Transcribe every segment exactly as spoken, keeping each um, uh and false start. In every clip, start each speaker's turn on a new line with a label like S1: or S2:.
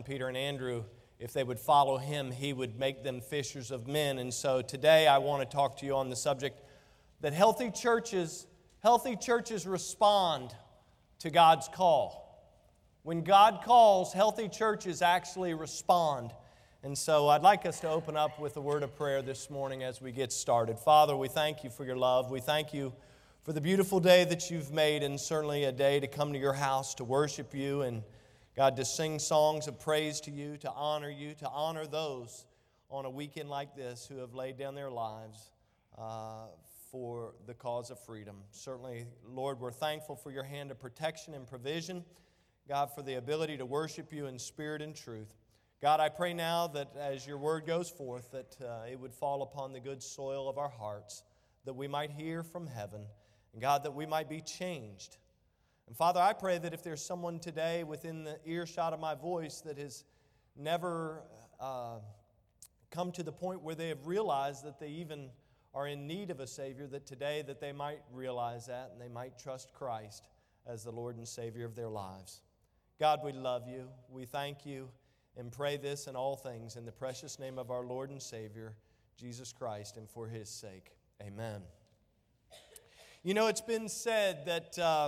S1: Peter and Andrew, if they would follow him, he would make them fishers of men. And so today I want to talk to you on the subject that healthy churches, healthy churches respond to God's call. When God calls, healthy churches actually respond. And so I'd like us to open up with a word of prayer this morning as we get started. Father, we thank you for your love. We thank you for the beautiful day that you've made, and certainly a day to come to your house to worship you and, God, to sing songs of praise to you, to honor you, to honor those on a weekend like this who have laid down their lives uh, for the cause of freedom. Certainly, Lord, we're thankful for your hand of protection and provision. God, for the ability to worship you in spirit and truth. God, I pray now that as your word goes forth, that uh, it would fall upon the good soil of our hearts, that we might hear from heaven, and God, that we might be changed. And Father, I pray that if there's someone today within the earshot of my voice that has never uh, come to the point where they have realized that they even are in need of a Savior, that today that they might realize that and they might trust Christ as the Lord and Savior of their lives. God, we love you. We thank you and pray this in all things in the precious name of our Lord and Savior, Jesus Christ, and for His sake. Amen. You know, it's been said that uh,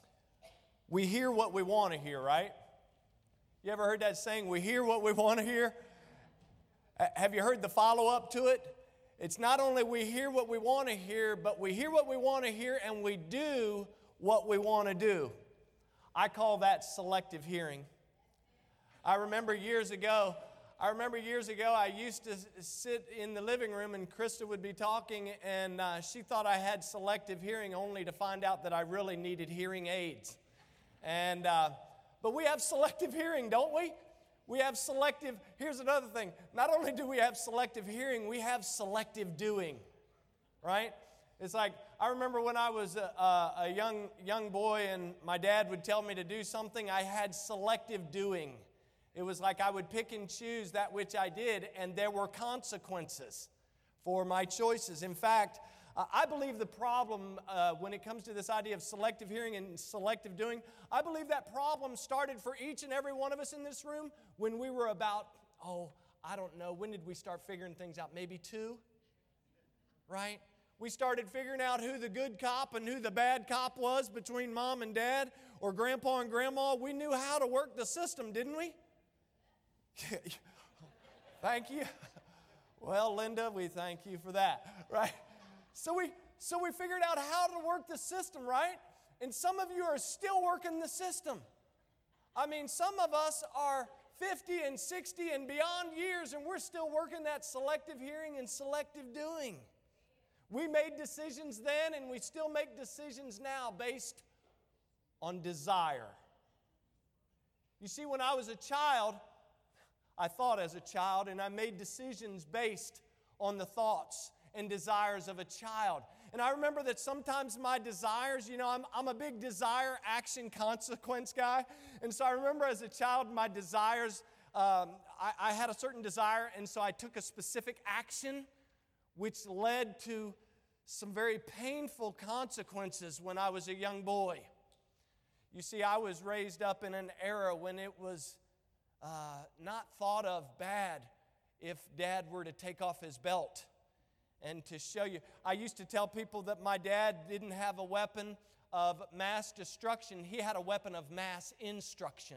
S1: we hear what we want to hear, right? You ever heard that saying, we hear what we want to hear? Uh, have you heard the follow-up to it? It's not only we hear what we want to hear, but we hear what we want to hear and we do what we want to do. I call that selective hearing. I remember years ago, I remember years ago I used to sit in the living room and Krista would be talking and uh, she thought I had selective hearing only to find out that I really needed hearing aids. And uh, but we have selective hearing, don't we? We have selective, here's another thing. Not only do we have selective hearing, we have selective doing, right? It's like, I remember when I was a, a, a young, young boy and my dad would tell me to do something, I had selective doing. It was like I would pick and choose that which I did, and there were consequences for my choices. In fact, uh, I believe the problem uh, when it comes to this idea of selective hearing and selective doing, I believe that problem started for each and every one of us in this room when we were about, oh, I don't know, when did we start figuring things out? Maybe two, right? We started figuring out who the good cop and who the bad cop was between mom and dad or grandpa and grandma. We knew how to work the system, didn't we? Thank you. Well, Linda, we thank you for that, right? So we so we figured out how to work the system, right? And some of you are still working the system. I mean, some of us are fifty and sixty and beyond years, and we're still working that selective hearing and selective doing. We made decisions then, and we still make decisions now based on desire. You see, when I was a child, I thought as a child, and I made decisions based on the thoughts and desires of a child. And I remember that sometimes my desires, you know, I'm, I'm a big desire, action, consequence guy. And so I remember as a child, my desires, um, I, I had a certain desire, and so I took a specific action, which led to some very painful consequences when I was a young boy. You see, I was raised up in an era when it was Uh, not thought of bad if Dad were to take off his belt and to show you. I used to tell people that my dad didn't have a weapon of mass destruction. He had a weapon of mass instruction.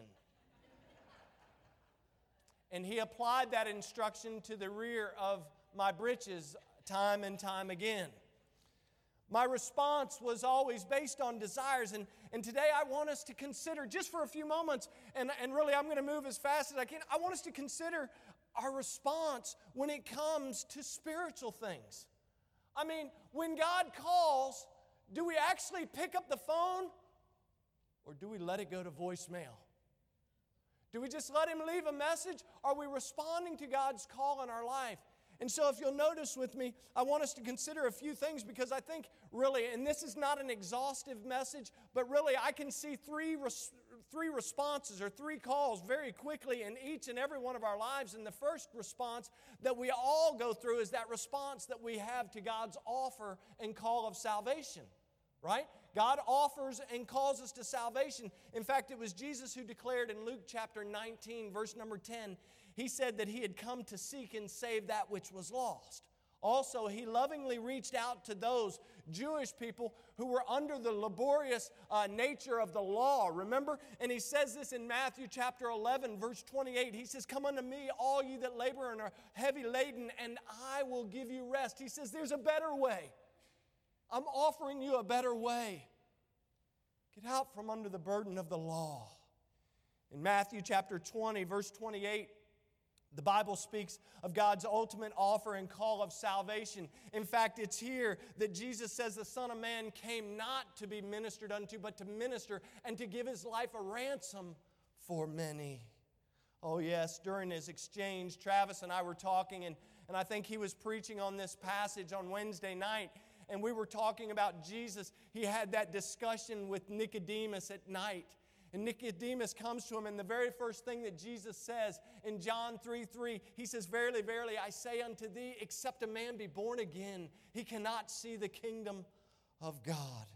S1: And he applied that instruction to the rear of my britches time and time again. My response was always based on desires, and, and today I want us to consider, just for a few moments, and, and really I'm going to move as fast as I can, I want us to consider our response when it comes to spiritual things. I mean, when God calls, do we actually pick up the phone, or do we let it go to voicemail? Do we just let Him leave a message? Are we responding to God's call in our life? And so if you'll notice with me, I want us to consider a few things because I think really, and this is not an exhaustive message, but really I can see three, res- three responses or three calls very quickly in each and every one of our lives. And the first response that we all go through is that response that we have to God's offer and call of salvation. right? God offers and calls us to salvation. In fact, it was Jesus who declared in Luke chapter nineteen, verse number ten, He said that He had come to seek and save that which was lost. Also, He lovingly reached out to those Jewish people who were under the laborious uh, nature of the law, remember? And He says this in Matthew chapter eleven, verse twenty-eight. He says, "Come unto me, all ye that labor and are heavy laden, and I will give you rest." He says, there's a better way. I'm offering you a better way. Get out from under the burden of the law. In Matthew chapter twenty, verse twenty-eight, the Bible speaks of God's ultimate offer and call of salvation. In fact, it's here that Jesus says the Son of Man came not to be ministered unto, but to minister and to give His life a ransom for many. Oh yes, during his exchange, Travis and I were talking, and, and I think he was preaching on this passage on Wednesday night. And we were talking about Jesus. He had that discussion with Nicodemus at night. And Nicodemus comes to him, and the very first thing that Jesus says in John three three, He says, "Verily, verily, I say unto thee, except a man be born again, he cannot see the kingdom of God."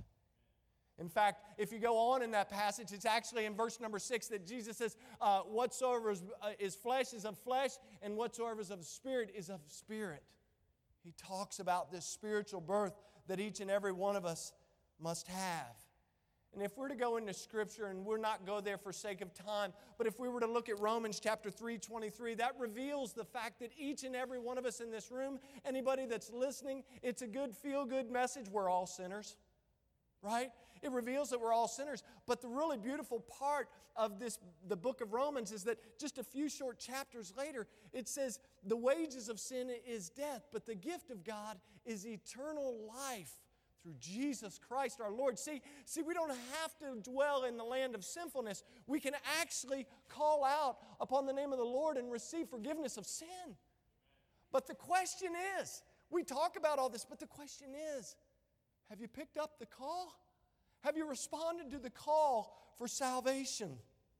S1: In fact, if you go on in that passage, it's actually in verse number six that Jesus says, uh, whatsoever is, uh, is flesh is of flesh, and whatsoever is of spirit is of spirit. He talks about this spiritual birth that each and every one of us must have. And if we're to go into Scripture, and we're not go there for sake of time, but if we were to look at Romans chapter three twenty-three, that reveals the fact that each and every one of us in this room, anybody that's listening, it's a good feel-good message. We're all sinners, right? It reveals that we're all sinners. But the really beautiful part of this, the book of Romans, is that just a few short chapters later, it says, the wages of sin is death, but the gift of God is eternal life through Jesus Christ our Lord. See, see, we don't have to dwell in the land of sinfulness. We can actually call out upon the name of the Lord and receive forgiveness of sin. But the question is, we talk about all this, but the question is, have you picked up the call? Have you responded to the call for salvation?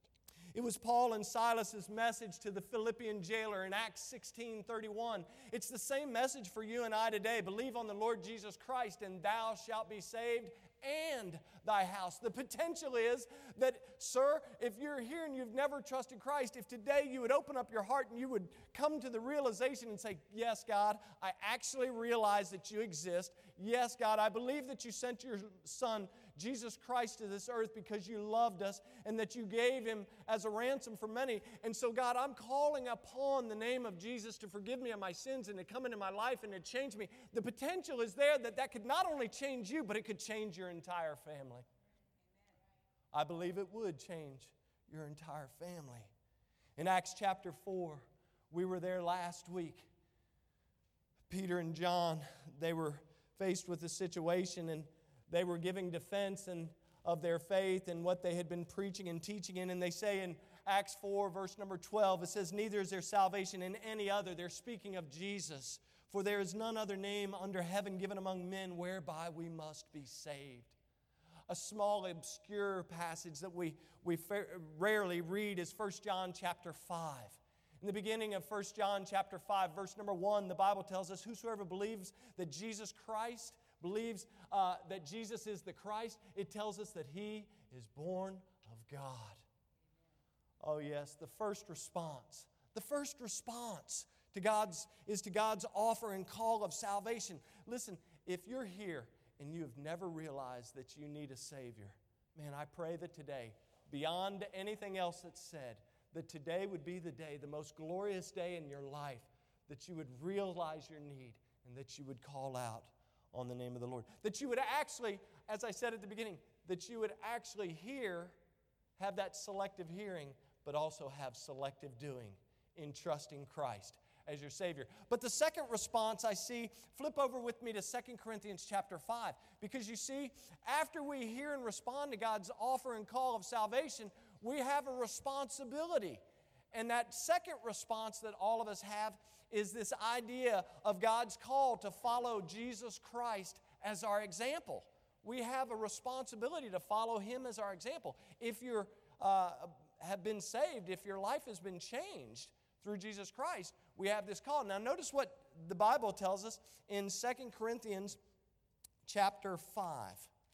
S1: It was Paul and Silas's message to the Philippian jailer in Acts sixteen thirty-one. It's the same message for you and I today. Believe on the Lord Jesus Christ, and thou shalt be saved, and thy house. The potential is that, sir, if you're here and you've never trusted Christ, if today you would open up your heart and you would come to the realization and say, yes, God, I actually realize that you exist. Yes, God, I believe that you sent your Son, Jesus Christ, to this earth because you loved us and that you gave Him as a ransom for many. And so, God, I'm calling upon the name of Jesus to forgive me of my sins and to come into my life and to change me. The potential is there that that could not only change you, but it could change your entire family. I believe it would change your entire family. In Acts chapter four, we were there last week. Peter and John, they were faced with a situation, and they were giving defense and of their faith and what they had been preaching and teaching in. And they say in Acts four, verse number twelve, it says, neither is there salvation in any other. They're speaking of Jesus. For there is none other name under heaven given among men whereby we must be saved. A small, obscure passage that we, we rarely read is First John chapter five. In the beginning of First John chapter five, verse number one, the Bible tells us, whosoever believes that Jesus Christ, believes uh, that Jesus is the Christ, it tells us that He is born of God. Oh yes, the first response, the first response to God's is to God's offer and call of salvation. Listen, if you're here and you have never realized that you need a Savior, man, I pray that today, beyond anything else that's said, that today would be the day, the most glorious day in your life, that you would realize your need and that you would call out on the name of the Lord. That you would actually, as I said at the beginning, that you would actually hear, have that selective hearing, but also have selective doing in trusting Christ as your Savior. But the second response I see, flip over with me to Second Corinthians chapter five. Because you see, after we hear and respond to God's offer and call of salvation, we have a responsibility. And that second response that all of us have is this idea of God's call to follow Jesus Christ as our example. We have a responsibility to follow Him as our example. If you uh, have been saved, if your life has been changed through Jesus Christ, we have this call. Now notice what the Bible tells us in Second Corinthians chapter five.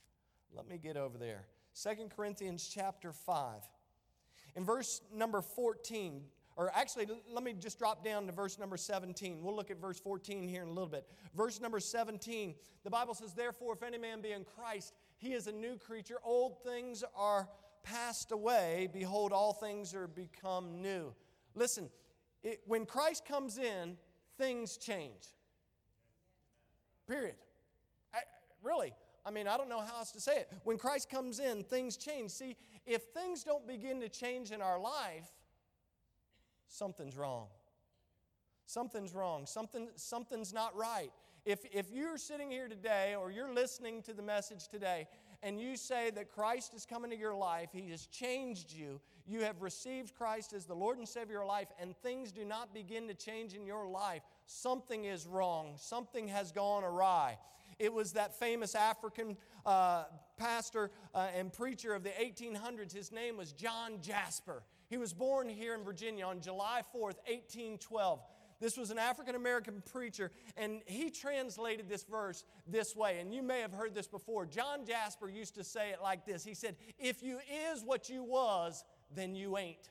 S1: Let me get over there. Second Corinthians chapter five. In verse number fourteen, or actually, let me just drop down to verse number seventeen. We'll look at verse fourteen here in a little bit. Verse number seventeen, the Bible says, "Therefore, if any man be in Christ, he is a new creature. Old things are passed away. Behold, all things are become new." Listen, it, when Christ comes in, things change. Period. I, really. I mean, I don't know how else to say it. When Christ comes in, things change. See, if things don't begin to change in our life, something's wrong. Something's wrong. Something, something's not right. If, if you're sitting here today or you're listening to the message today and you say that Christ is coming to your life, He has changed you, you have received Christ as the Lord and Savior of your life, and things do not begin to change in your life, something is wrong. Something has gone awry. It was that famous African uh, pastor uh, and preacher of the eighteen hundreds. His name was John Jasper. He was born here in Virginia on July fourth, eighteen twelve. This was an African-American preacher, and he translated this verse this way, and you may have heard this before. John Jasper used to say it like this. He said, "If you is what you was, then you ain't."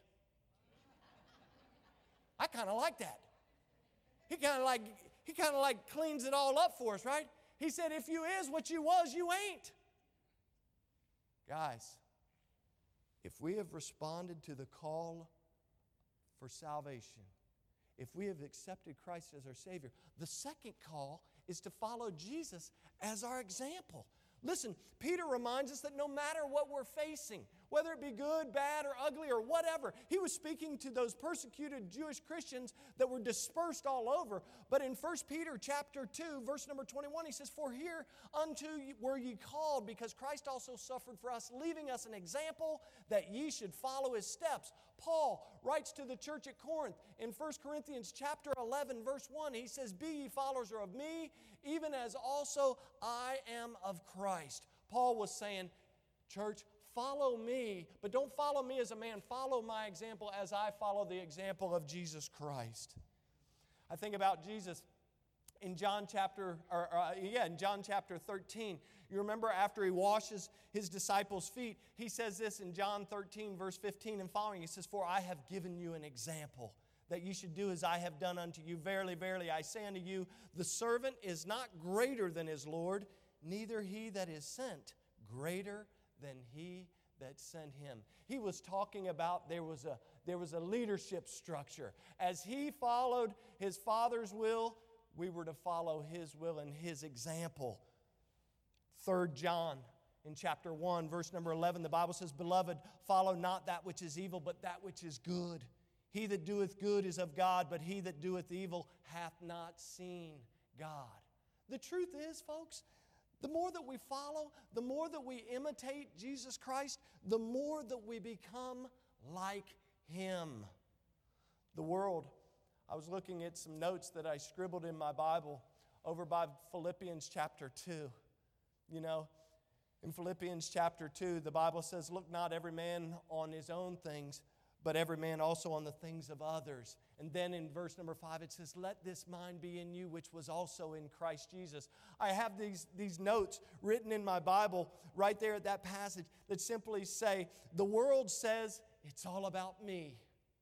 S1: I kind of like that. He kind of like he kind of like cleans it all up for us, right? He said, if you is what you was, you ain't. Guys, if we have responded to the call for salvation, if we have accepted Christ as our Savior, the second call is to follow Jesus as our example. Listen, Peter reminds us that no matter what we're facing, whether it be good, bad, or ugly, or whatever, he was speaking to those persecuted Jewish Christians that were dispersed all over. But in First Peter chapter two, verse number twenty-one, he says, "For here unto were ye called, because Christ also suffered for us, leaving us an example that ye should follow His steps." Paul writes to the church at Corinth in First Corinthians chapter eleven, verse one, he says, "Be ye followers of me, even as also I am of Christ." Paul was saying, church, follow me, but don't follow me as a man. Follow my example as I follow the example of Jesus Christ. I think about Jesus in John chapter, or, or yeah, in John chapter thirteen. You remember after He washes His disciples' feet, He says this in John thirteen, verse fifteen and following. He says, "For I have given you an example, that you should do as I have done unto you. Verily, verily, I say unto you, the servant is not greater than his Lord, neither he that is sent greater than he that sent him." He was talking about there was a, there was a leadership structure. As he followed his Father's will, we were to follow His will and His example. Third John in chapter one, verse number eleven, the Bible says, "Beloved, follow not that which is evil, but that which is good. He that doeth good is of God, but he that doeth evil hath not seen God." The truth is, folks, the more that we follow, the more that we imitate Jesus Christ, the more that we become like Him. The world, I was looking at some notes that I scribbled in my Bible over by Philippians chapter two. You know, in Philippians chapter two, the Bible says, "Look not every man on his own things, but every man also on the things of others." And then in verse number five, it says, "Let this mind be in you, which was also in Christ Jesus." I have these, these notes written in my Bible right there at that passage that simply say, the world says it's all about me.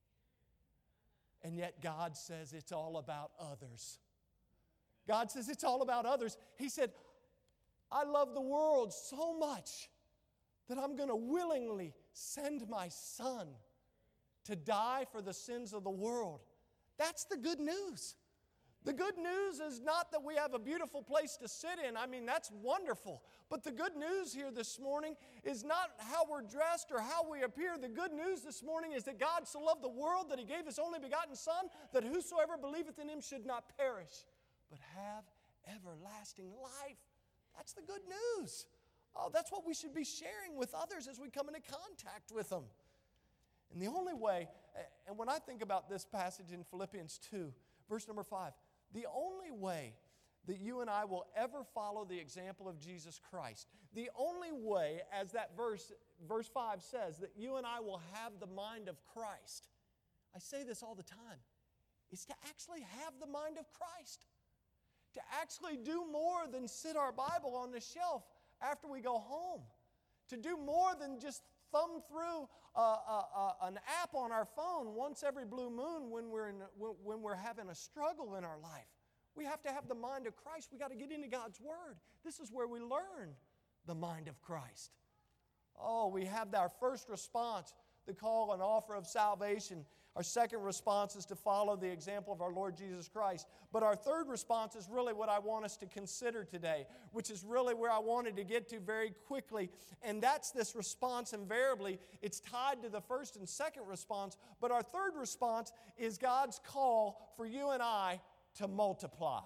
S1: And yet God says it's all about others. God says it's all about others. He said, "I love the world so much that I'm going to willingly send my Son to die for the sins of the world." That's the good news. The good news is not that we have a beautiful place to sit in. I mean, that's wonderful. But the good news here this morning is not how we're dressed or how we appear. The good news this morning is that God so loved the world that He gave His only begotten Son, that whosoever believeth in Him should not perish, but have everlasting life. That's the good news. Oh, that's what we should be sharing with others as we come into contact with them. And the only way, and when I think about this passage in Philippians two, verse number five, the only way that you and I will ever follow the example of Jesus Christ, the only way, as that verse, verse five says, that you and I will have the mind of Christ, I say this all the time, is to actually have the mind of Christ. To actually do more than sit our Bible on the shelf after we go home. to do more than just thumb through uh, uh, uh, an app on our phone once every blue moon when we're, in, when, when we're having a struggle in our life. We have to have the mind of Christ. We got to get into God's Word. This is where we learn the mind of Christ. Oh, we have our first response, the call and offer of salvation. Our second response is to follow the example of our Lord Jesus Christ. But our third response is really what I want us to consider today, which is really where I wanted to get to very quickly. And that's this response invariably. It's tied to the first and second response. But our third response is God's call for you and I to multiply.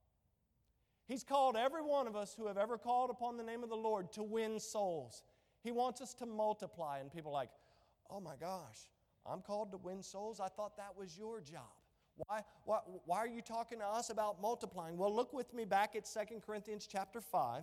S1: He's called every one of us who have ever called upon the name of the Lord to win souls. He wants us to multiply. And people are like, oh my gosh, I'm called to win souls? I thought that was your job. Why, why, why are you talking to us about multiplying? Well, look with me back at Second Corinthians chapter five.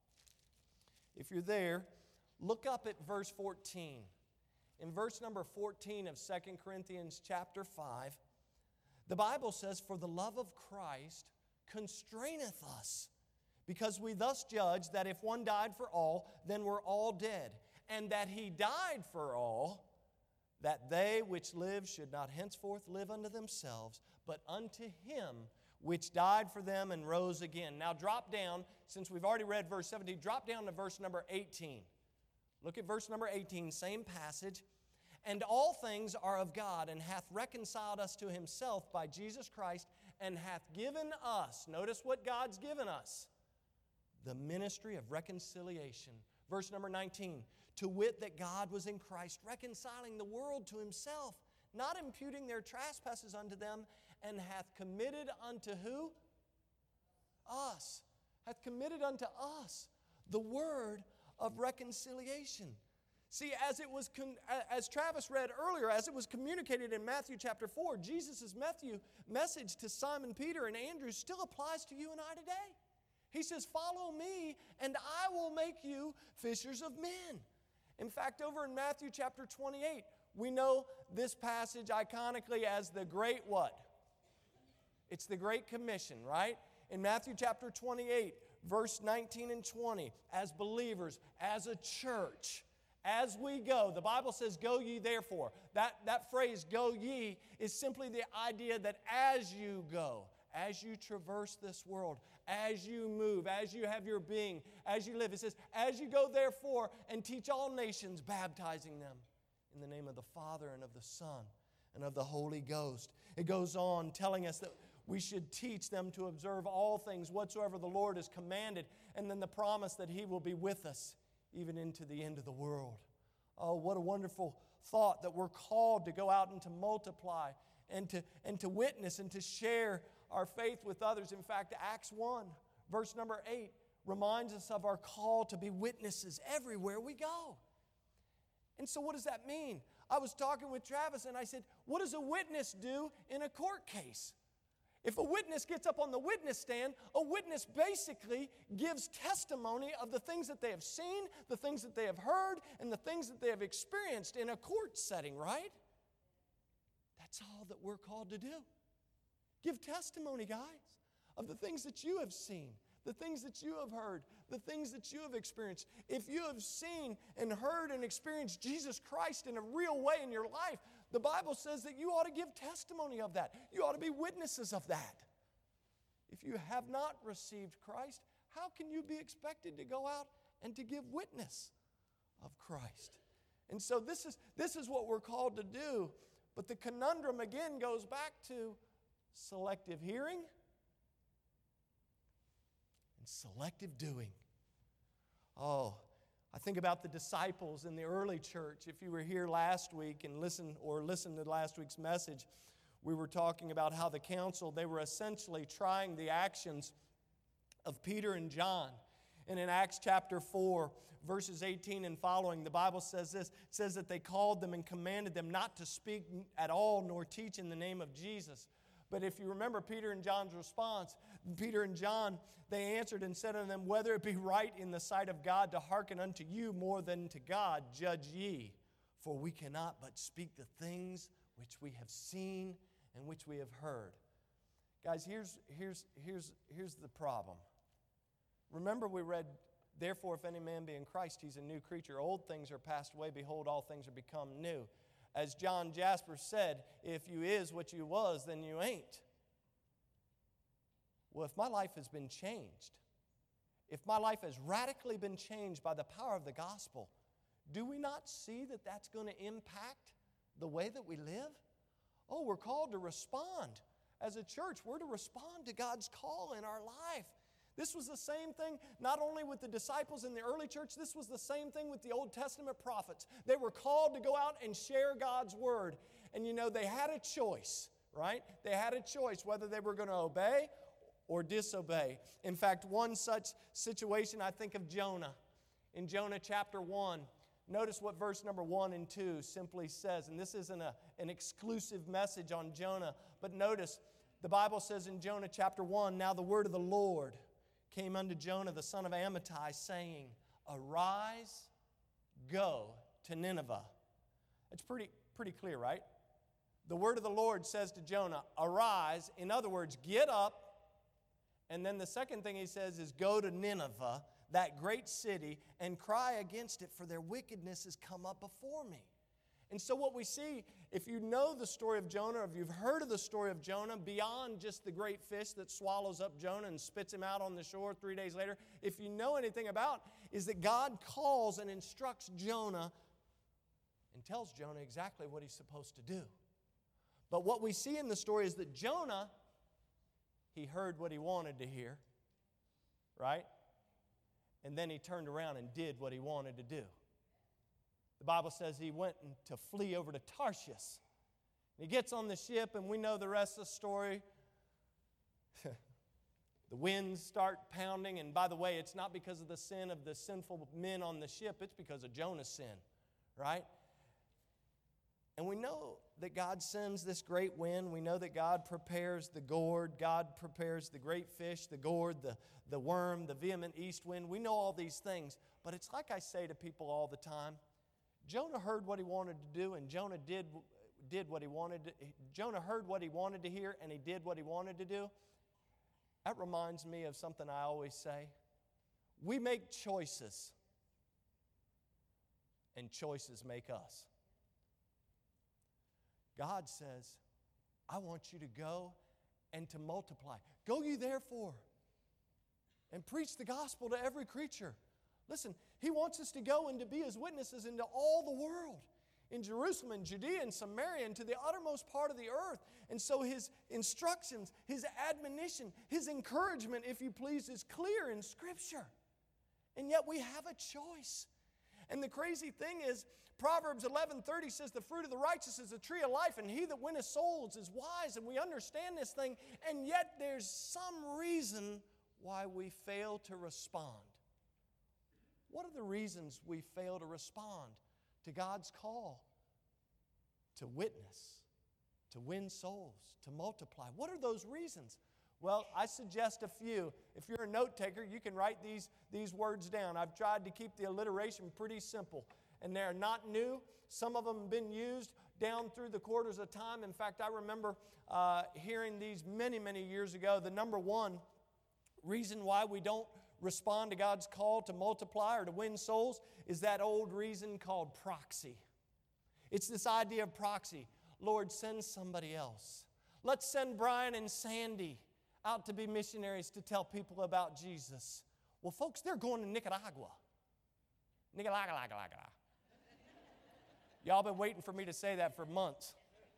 S1: If you're there, look up at verse fourteen. In verse number fourteen of Second Corinthians chapter five, the Bible says, "For the love of Christ constraineth us, because we thus judge that if one died for all, then we're all dead. And that He died for all, that they which live should not henceforth live unto themselves, but unto Him which died for them and rose again." Now drop down, since we've already read verse seventeen, drop down to verse number eighteen. Look at verse number eighteen, same passage. "And all things are of God, and hath reconciled us to Himself by Jesus Christ, and hath given us," notice what God's given us, "the ministry of reconciliation." Verse number nineteen, "To wit, that God was in Christ, reconciling the world to Himself, not imputing their trespasses unto them, and hath committed unto" who? Us. Hath committed unto us the word of reconciliation. See, as it was, con- as Travis read earlier, as it was communicated in Matthew chapter four, Jesus' Matthew message to Simon Peter and Andrew still applies to you and I today. He says, "Follow me, and I will make you fishers of men." In fact, over in Matthew chapter twenty-eight, we know this passage iconically as the great what? It's the Great Commission, right? In Matthew chapter twenty-eight, verse nineteen and twenty, as believers, as a church, as we go, the Bible says, "Go ye therefore." That, that phrase, "go ye," is simply the idea that as you go, as you traverse this world, as you move, as you have your being, as you live. It says, "As you go therefore and teach all nations, baptizing them in the name of the Father and of the Son and of the Holy Ghost." It goes on telling us that we should teach them to observe all things whatsoever the Lord has commanded, and then the promise that He will be with us even into the end of the world. Oh, what a wonderful thought that we're called to go out and to multiply and to, and to witness and to share our faith with others. In fact, Acts one, verse number eight, reminds us of our call to be witnesses everywhere we go. And so what does that mean? I was talking with Travis and I said, what does a witness do in a court case? If a witness gets up on the witness stand, a witness basically gives testimony of the things that they have seen, the things that they have heard, and the things that they have experienced in a court setting, right? That's all that we're called to do. Give testimony, guys, of the things that you have seen, the things that you have heard, the things that you have experienced. If you have seen and heard and experienced Jesus Christ in a real way in your life, the Bible says that you ought to give testimony of that. You ought to be witnesses of that. If you have not received Christ, how can you be expected to go out and to give witness of Christ? And so this is, this is what we're called to do. But the conundrum again goes back to selective hearing and selective doing. Oh, I think about the disciples in the early church. If you were here last week and listened or listened to last week's message, we were talking about how the council, they were essentially trying the actions of Peter and John. And in Acts chapter four, verses eighteen and following, the Bible says this. It says that they called them and commanded them not to speak at all nor teach in the name of Jesus. But if you remember Peter and John's response, Peter and John, they answered and said unto them, "Whether it be right in the sight of God to hearken unto you more than to God, judge ye. For we cannot but speak the things which we have seen and which we have heard." Guys, here's, here's, here's, here's the problem. Remember we read Therefore, if any man be in Christ, he's a new creature. Old things are passed away. Behold, all things are become new. As John Jasper said, if you is what you was, then you ain't. Well, if my life has been changed, if my life has radically been changed by the power of the gospel, do we not see that that's going to impact the way that we live? Oh, we're called to respond. As a church, we're to respond to God's call in our life. This was the same thing not only with the disciples in the early church, this was the same thing with the Old Testament prophets. They were called to go out and share God's word. And you know, they had a choice, right? They had a choice whether they were going to obey or disobey. In fact, one such situation, I think of Jonah. In Jonah chapter one, notice what verse number one and two simply says. And this isn't a, an exclusive message on Jonah, but notice the Bible says in Jonah chapter one, now the word of the Lord came unto Jonah the son of Amittai, saying, arise, go to Nineveh. It's pretty, pretty clear, right? The word of the Lord says to Jonah, arise. In other words, get up. And then the second thing he says is go to Nineveh, that great city, and cry against it, for their wickedness has come up before me. And so what we see, if you know the story of Jonah, or if you've heard of the story of Jonah, beyond just the great fish that swallows up Jonah and spits him out on the shore three days later, if you know anything about, is that God calls and instructs Jonah and tells Jonah exactly what he's supposed to do. But what we see in the story is that Jonah, he heard what he wanted to hear, right? And then he turned around and did what he wanted to do. The Bible says he went to flee over to Tarshish. He gets on the ship, and we know the rest of the story. The winds start pounding, and by the way, it's not because of the sin of the sinful men on the ship, it's because of Jonah's sin, right? And we know that God sends this great wind. We know that God prepares the gourd. God prepares the great fish, the gourd, the, the worm, the vehement east wind. We know all these things. But it's like I say to people all the time, Jonah heard what he wanted to do, and Jonah did, did what he wanted to. Jonah heard what he wanted to hear, and he did what he wanted to do. That reminds me of something I always say. We make choices, and choices make us. God says, I want you to go and to multiply. Go ye therefore and preach the gospel to every creature. Listen, He wants us to go and to be His witnesses into all the world, in Jerusalem and Judea and Samaria and to the uttermost part of the earth. And so His instructions, His admonition, His encouragement, if you please, is clear in Scripture. And yet we have a choice. And the crazy thing is, Proverbs eleven thirty says, the fruit of the righteous is a tree of life, and he that winneth souls is wise. And we understand this thing, and yet there's some reason why we fail to respond. What are the reasons we fail to respond to God's call to witness, to win souls, to multiply? What are those reasons? Well, I suggest a few. If you're a note taker, you can write these, these words down. I've tried to keep the alliteration pretty simple. And they're not new. Some of them have been used down through the quarters of time. In fact, I remember uh, hearing these many, many years ago. The number one reason why we don't respond to God's call to multiply or to win souls is that old reason called proxy. It's this idea of proxy. Lord, send somebody else. Let's send Brian and Sandy out to be missionaries to tell people about Jesus. Well, folks, they're going to Nicaragua. Nicaragua. Y'all been waiting for me to say that for months.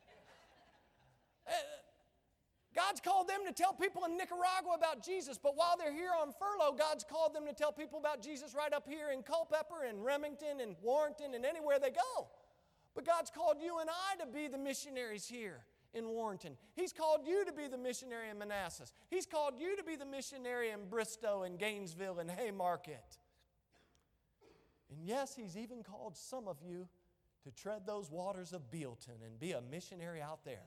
S1: God's called them to tell people in Nicaragua about Jesus, but while they're here on furlough, God's called them to tell people about Jesus right up here in Culpeper and Remington and Warrenton and anywhere they go. But God's called you and I to be the missionaries here in Warrenton. He's called you to be the missionary in Manassas. He's called you to be the missionary in Bristow and Gainesville and Haymarket. And yes, He's even called some of you to tread those waters of Bealton and be a missionary out there.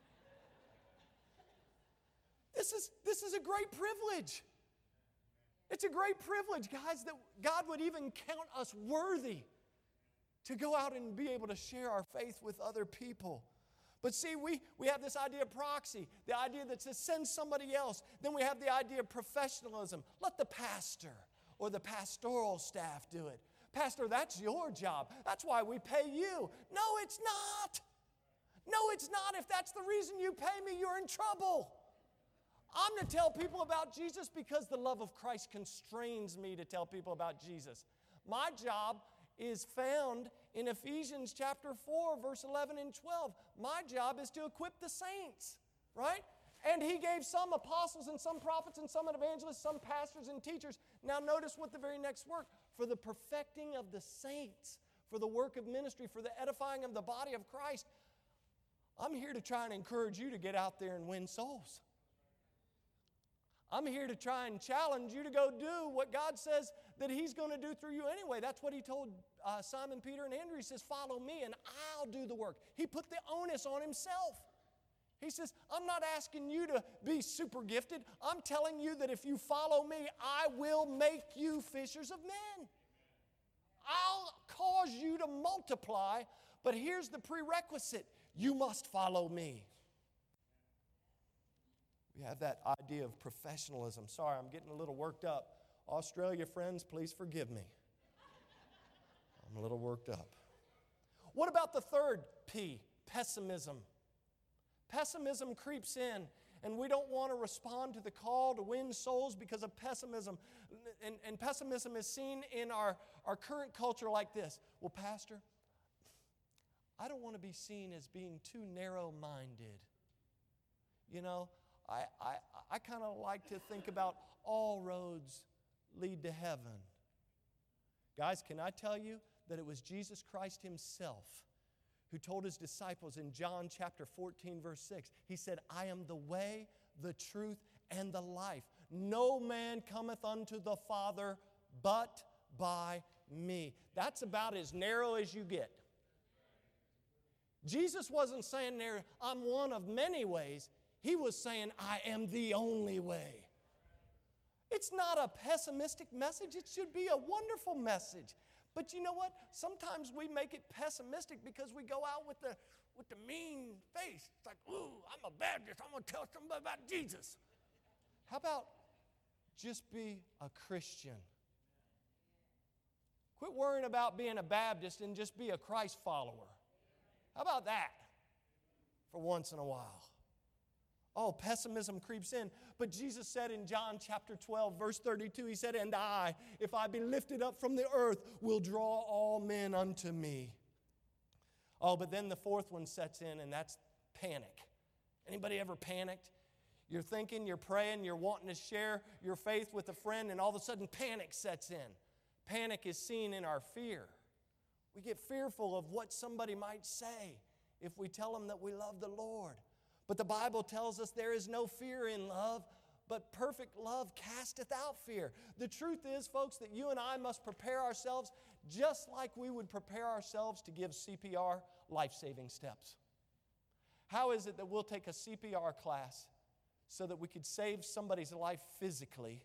S1: This is, this is a great privilege. It's a great privilege, guys, that God would even count us worthy to go out and be able to share our faith with other people. But see, we, we have this idea of proxy, the idea that to send somebody else. Then we have the idea of professionalism. Let the pastor or the pastoral staff do it. Pastor, that's your job. That's why we pay you. No, it's not. No, it's not. If that's the reason you pay me, you're in trouble. I'm to tell people about Jesus because the love of Christ constrains me to tell people about Jesus. My job is found in Ephesians chapter four, verse eleven and twelve. My job is to equip the saints, right? And He gave some apostles and some prophets and some evangelists, some pastors and teachers. Now notice what the very next word, for the perfecting of the saints, for the work of ministry, for the edifying of the body of Christ. I'm here to try and encourage you to get out there and win souls. I'm here to try and challenge you to go do what God says that He's going to do through you anyway. That's what He told uh, Simon, Peter, and Andrew. He says, follow me and I'll do the work. He put the onus on Himself. He says, I'm not asking you to be super gifted. I'm telling you that if you follow me, I will make you fishers of men. I'll cause you to multiply, but here's the prerequisite. You must follow me. We have that idea of professionalism. Sorry, I'm getting a little worked up. Australia friends, please forgive me. I'm a little worked up. What about the third P, pessimism? Pessimism creeps in, and we don't want to respond to the call to win souls because of pessimism. And, and pessimism is seen in our, our current culture like this. Well, Pastor, I don't want to be seen as being too narrow-minded. You know, I, I, I kind of like to think about all roads lead to heaven. Guys, can I tell you that it was Jesus Christ Himself who told His disciples in John chapter fourteen, verse six, He said, I am the way, the truth, and the life. No man cometh unto the Father but by me. That's about as narrow as you get. Jesus wasn't saying there, I'm one of many ways. He was saying, I am the only way. It's not a pessimistic message. It should be a wonderful message. But you know what? Sometimes we make it pessimistic because we go out with the, with the mean face. It's like, ooh, I'm a Baptist. I'm going to tell somebody about Jesus. How about just be a Christian? Quit worrying about being a Baptist and just be a Christ follower. How about that for once in a while? Oh, pessimism creeps in. But Jesus said in John chapter twelve, verse thirty-two, He said, and I, if I be lifted up from the earth, will draw all men unto me. Oh, but then the fourth one sets in, and that's panic. Anybody ever panicked? You're thinking, you're praying, you're wanting to share your faith with a friend, and all of a sudden panic sets in. Panic is seen in our fear. We get fearful of what somebody might say if we tell them that we love the Lord. But the Bible tells us there is no fear in love, but perfect love casteth out fear. The truth is, folks, that you and I must prepare ourselves just like we would prepare ourselves to give C P R, life-saving steps. How is it that we'll take a C P R class so that we could save somebody's life physically?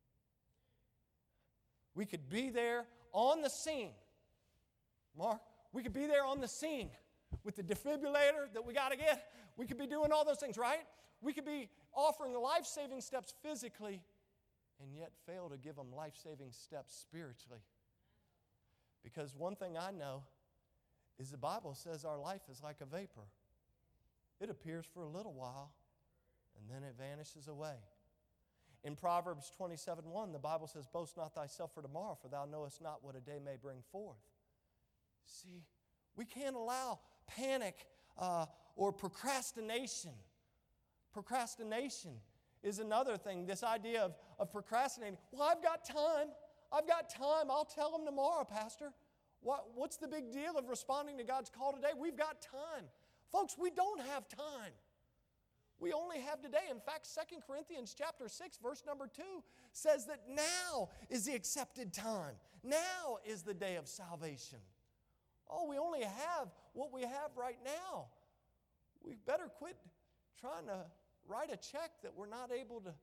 S1: We could be there on the scene. Mark, we could be there on the scene with the defibrillator that we got to get. We could be doing all those things, right? We could be offering life-saving steps physically and yet fail to give them life-saving steps spiritually. Because one thing I know is the Bible says our life is like a vapor. It appears for a little while and then it vanishes away. In Proverbs twenty-seven one, the Bible says, boast not thyself for tomorrow, for thou knowest not what a day may bring forth. See, we can't allow panic uh, or procrastination. Procrastination is another thing. This idea of, of procrastinating. Well, I've got time. I've got time. I'll tell them tomorrow, Pastor. What, what's the big deal of responding to God's call today? We've got time. Folks, we don't have time. We only have today. In fact, Second Corinthians chapter six, verse number two says that now is the accepted time. Now is the day of salvation. Oh, we only have what we have right now. We better quit trying to write a check that we're not able to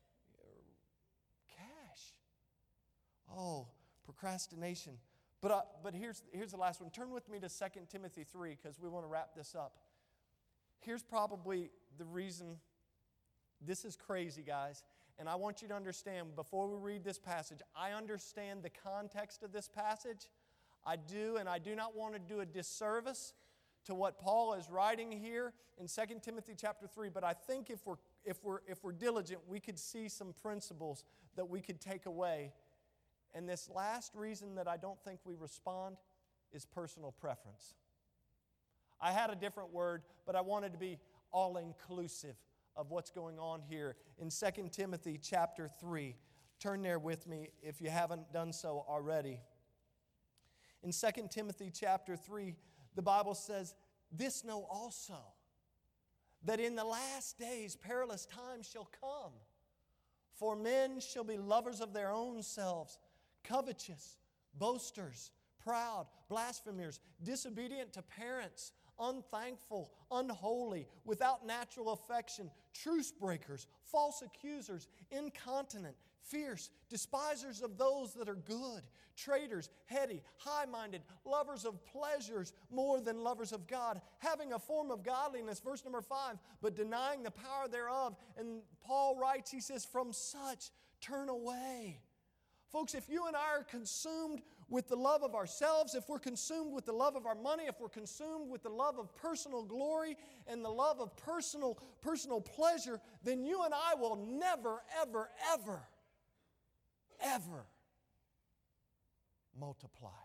S1: cash. Oh, procrastination. But, uh, but here's, here's the last one. Turn with me to Second Timothy three because we want to wrap this up. Here's probably the reason this is crazy, guys. And I want you to understand, before we read this passage, I understand the context of this passage. I do, and I do not want to do a disservice to what Paul is writing here in Second Timothy chapter three, but I think if we're, if we're, if we're diligent, we could see some principles that we could take away. And this last reason that I don't think we respond is personal preference. I had a different word, but I wanted to be all-inclusive of what's going on here in Second Timothy chapter three. Turn there with me if you haven't done so already. In Second Timothy chapter three, the Bible says, "This know also, that in the last days perilous times shall come. For men shall be lovers of their own selves, covetous, boasters, proud, blasphemers, disobedient to parents, unthankful, unholy, without natural affection, truce breakers, false accusers, incontinent, fierce, despisers of those that are good, traitors, heady, high-minded, lovers of pleasures more than lovers of God, having a form of godliness," verse number five, "but denying the power thereof." And Paul writes, he says, "From such turn away." Folks, if you and I are consumed with the love of ourselves, if we're consumed with the love of our money, if we're consumed with the love of personal glory and the love of personal, personal pleasure, then you and I will never, ever, ever, ever multiply.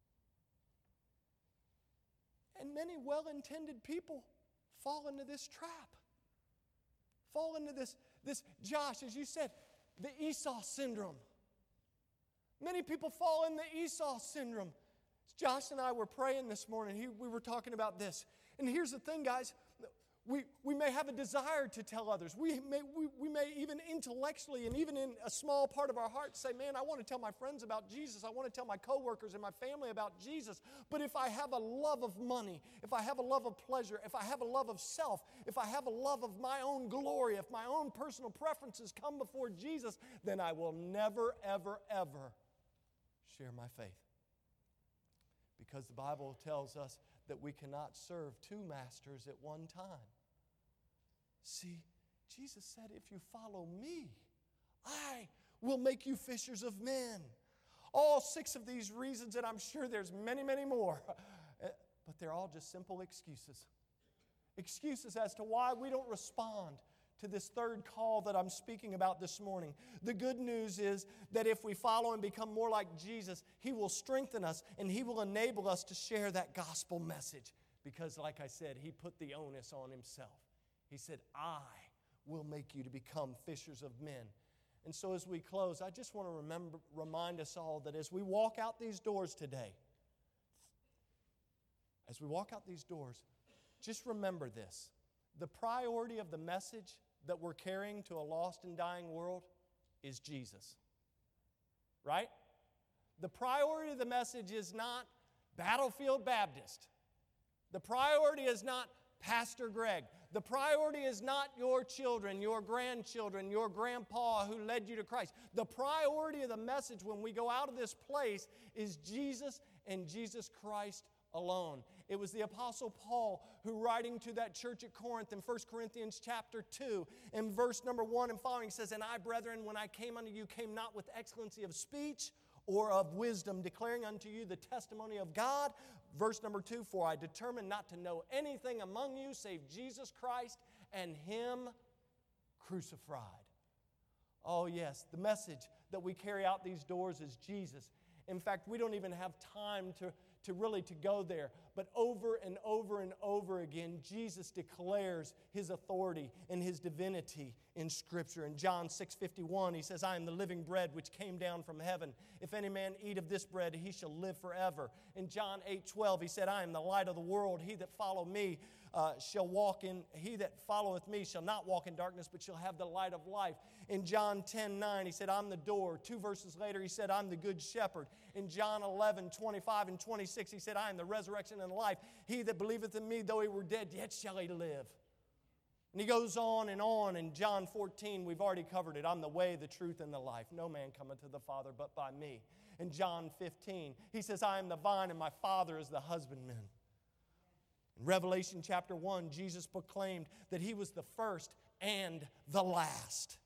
S1: And many well-intended people fall into this trap. Fall into this, this, Josh, as you said, the Esau syndrome. Many people fall in the Esau syndrome. Josh and I were praying this morning. He, we were talking about this. And here's the thing, guys. We, we may have a desire to tell others. We may, we, we may even intellectually and even in a small part of our heart say, man, I want to tell my friends about Jesus. I want to tell my coworkers and my family about Jesus. But if I have a love of money, if I have a love of pleasure, if I have a love of self, if I have a love of my own glory, if my own personal preferences come before Jesus, then I will never, ever, ever share my faith. Because the Bible tells us that we cannot serve two masters at one time. See, Jesus said, if you follow me, I will make you fishers of men. All six of these reasons, and I'm sure there's many, many more, but they're all just simple excuses. Excuses as to why we don't respond to this third call that I'm speaking about this morning. The good news is that if we follow and become more like Jesus, He will strengthen us and He will enable us to share that gospel message. Because like I said, He put the onus on Himself. He said, I will make you to become fishers of men. And so as we close, I just want to remember, remind us all that as we walk out these doors today, as we walk out these doors, just remember this. The priority of the message that we're carrying to a lost and dying world is Jesus. Right? The priority of the message is not Battlefield Baptist. The priority is not Pastor Greg. The priority is not your children, your grandchildren, your grandpa who led you to Christ. The priority of the message when we go out of this place is Jesus and Jesus Christ alone. It was the Apostle Paul who, writing to that church at Corinth in First Corinthians chapter two, in verse number one and following, says, "And I, brethren, when I came unto you, came not with excellency of speech or of wisdom, declaring unto you the testimony of God." Verse number two, "For I determined not to know anything among you save Jesus Christ and Him crucified." Oh yes, the message that we carry out these doors is Jesus. In fact, we don't even have time to, to really to go there. But over and over and over again, Jesus declares His authority and His divinity in Scripture. In John six fifty-one, He says, "I am the living bread which came down from heaven. If any man eat of this bread, he shall live forever." In John eight twelve, He said, "I am the light of the world. He that follow me uh, shall walk in, he that followeth me shall not walk in darkness, but shall have the light of life." In John ten nine, He said, "I'm the door." Two verses later, He said, "I'm the good shepherd." In John eleven twenty-five and twenty-six, He said, "I am the resurrection and the life. He that believeth in me, though he were dead, yet shall he live." And He goes on and on. In John fourteen, we've already covered it. "I'm the way, the truth, and the life. No man cometh to the Father but by me." In John fifteen, He says, "I am the vine, and my Father is the husbandman." In Revelation chapter one, Jesus proclaimed that He was the first and the last.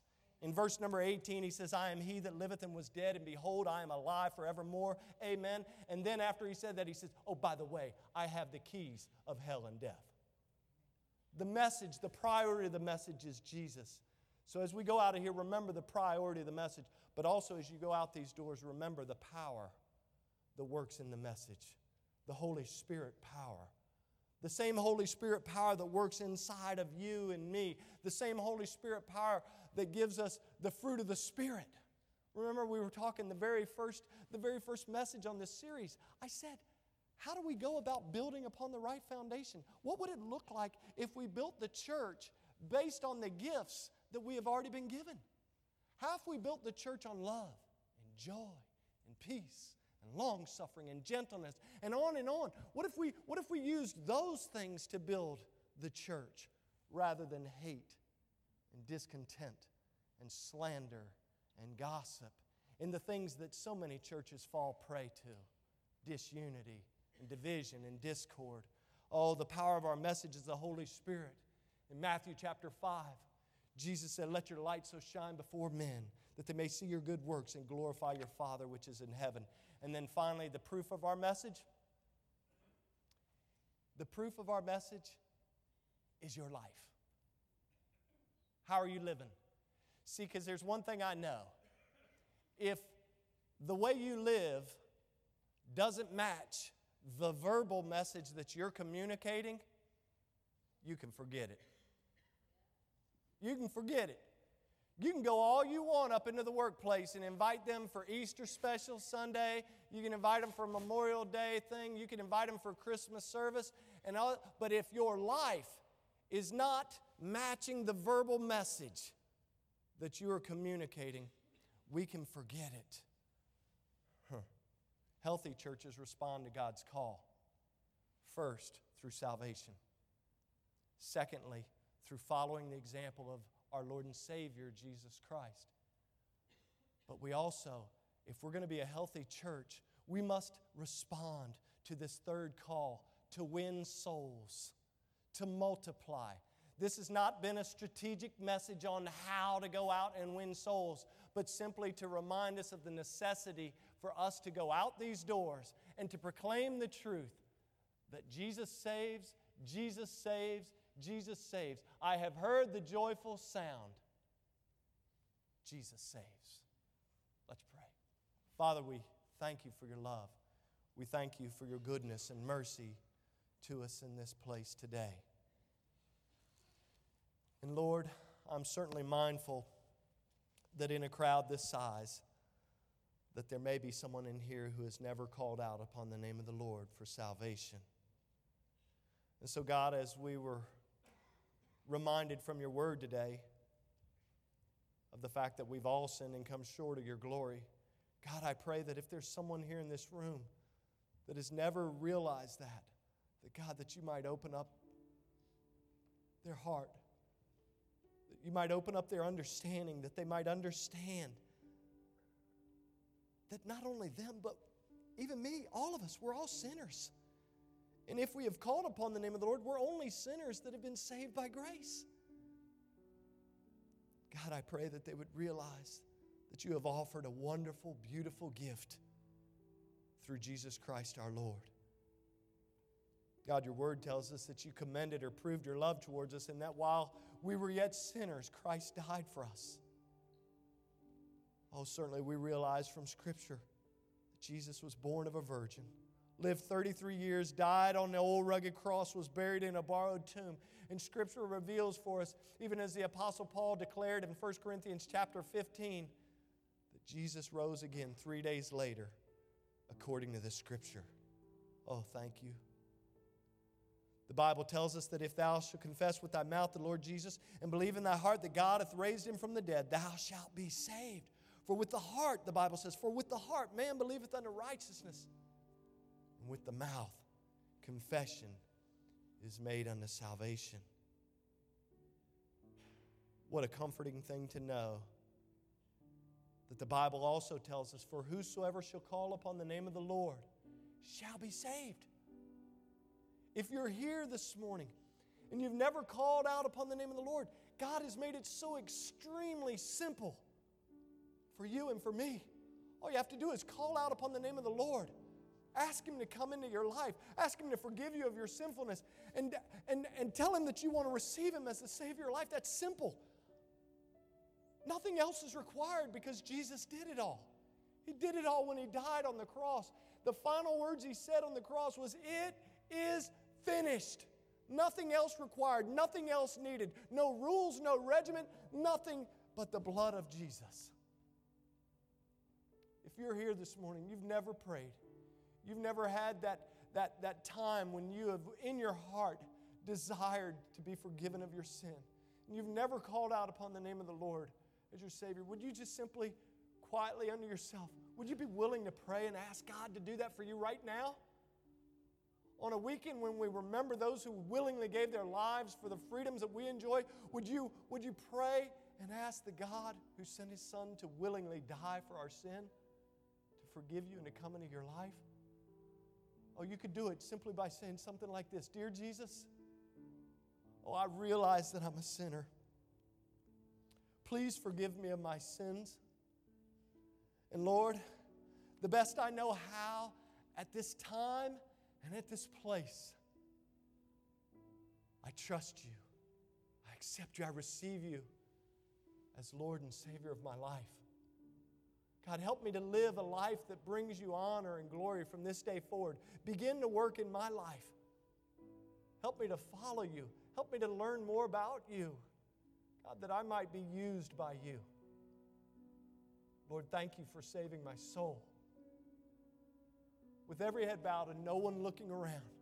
S1: In verse number eighteen, he says, I am he that liveth and was dead, and behold, I am alive forevermore. Amen. And then after he said that, he says, oh, by the way, I have the keys of hell and death. The message, the priority of the message is Jesus. So as we go out of here, remember the priority of the message. But also as you go out these doors, remember the power that works in the message. The Holy Spirit power. The same Holy Spirit power that works inside of you and me. The same Holy Spirit power that gives us the fruit of the Spirit. Remember we were talking the very first, the very first message on this series. I said, how do we go about building upon the right foundation? What would it look like if we built the church based on the gifts that we have already been given? How if we built the church on love and joy and peace and long-suffering and gentleness and on and on? What if we, what if we used those things to build the church rather than hate and discontent and slander and gossip and the things that so many churches fall prey to? Disunity and division and discord. Oh, the power of our message is the Holy Spirit. In Matthew chapter five, Jesus said, let your light so shine before men that they may see your good works and glorify your Father which is in heaven. And then finally, the proof of our message. The proof of our message is your life. How are you living? See, because there's one thing I know. If the way you live doesn't match the verbal message that you're communicating, you can forget it. You can forget it. You can go all you want up into the workplace and invite them for Easter special Sunday. You can invite them for a Memorial Day thing. You can invite them for Christmas service. And all, but if your life is not matching the verbal message that you are communicating, we can forget it. Huh. Healthy churches respond to God's call. First, through salvation. Secondly, through following the example of our Lord and Savior, Jesus Christ. But we also, if we're going to be a healthy church, we must respond to this third call to win souls, to multiply. This has not been a strategic message on how to go out and win souls, but simply to remind us of the necessity for us to go out these doors and to proclaim the truth that Jesus saves, Jesus saves, Jesus saves. I have heard the joyful sound. Jesus saves. Let's pray. Father, we thank you for your love. We thank you for your goodness and mercy to us in this place today. And Lord, I'm certainly mindful that in a crowd this size, that there may be someone in here who has never called out upon the name of the Lord for salvation. And so, God, as we were reminded from your word today of the fact that we've all sinned and come short of your glory, God, I pray that if there's someone here in this room that has never realized that, that God, that you might open up their heart, that you might open up their understanding, that they might understand that not only them, but even me, all of us, we're all sinners. And if we have called upon the name of the Lord, we're only sinners that have been saved by grace. God, I pray that they would realize that you have offered a wonderful, beautiful gift through Jesus Christ our Lord. God, your word tells us that you commended or proved your love towards us, and that while we were yet sinners, Christ died for us. Oh, certainly we realize from Scripture that Jesus was born of a virgin, lived thirty-three years, died on the old rugged cross, was buried in a borrowed tomb. And Scripture reveals for us, even as the Apostle Paul declared in First Corinthians chapter fifteen, that Jesus rose again three days later, according to the Scripture. Oh, thank you. The Bible tells us that if thou shalt confess with thy mouth the Lord Jesus and believe in thy heart that God hath raised him from the dead, thou shalt be saved. For with the heart, the Bible says, for with the heart man believeth unto righteousness, and with the mouth confession is made unto salvation. What a comforting thing to know that the Bible also tells us, for whosoever shall call upon the name of the Lord shall be saved. If you're here this morning and you've never called out upon the name of the Lord, God has made it so extremely simple for you and for me. All you have to do is call out upon the name of the Lord. Ask Him to come into your life. Ask Him to forgive you of your sinfulness. And, and, and tell Him that you want to receive Him as the Savior of your life. That's simple. Nothing else is required because Jesus did it all. He did it all when He died on the cross. The final words He said on the cross was, "It is finished." Nothing else required. Nothing else needed. No rules, no regimen, nothing but the blood of Jesus. If you're here this morning, you've never prayed. You've never had that, that, that time when you have, in your heart, desired to be forgiven of your sin. And you've never called out upon the name of the Lord as your Savior. Would you just simply, quietly under yourself, would you be willing to pray and ask God to do that for you right now? On a weekend when we remember those who willingly gave their lives for the freedoms that we enjoy, would you, would you pray and ask the God who sent His Son to willingly die for our sin, to forgive you and to come into your life? Oh, you could do it simply by saying something like this: "Dear Jesus, oh, I realize that I'm a sinner. Please forgive me of my sins. And Lord, the best I know how at this time and at this place, I trust You. I accept You. I receive You as Lord and Savior of my life. God, help me to live a life that brings You honor and glory from this day forward. Begin to work in my life. Help me to follow You. Help me to learn more about You. God, that I might be used by You. Lord, thank You for saving my soul." With every head bowed and no one looking around,